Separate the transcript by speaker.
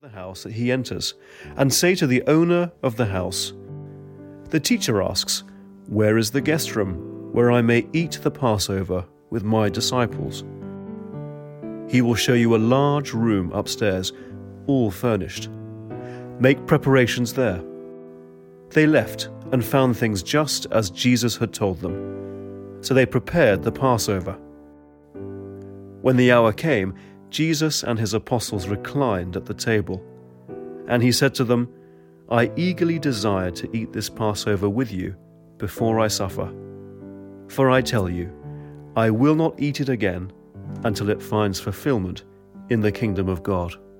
Speaker 1: the house that he enters, and say to the owner of the house, "The teacher asks, 'Where is the guest room, where I may eat the Passover with my disciples?' He will show you a large room upstairs, all furnished. Make preparations there." They left and found things just as Jesus had told them. So they prepared the Passover. When the hour came, Jesus and his apostles reclined at the table. And he said to them, "I eagerly desire to eat this Passover with you before I suffer. For I tell you, I will not eat it again until it finds fulfillment in the kingdom of God."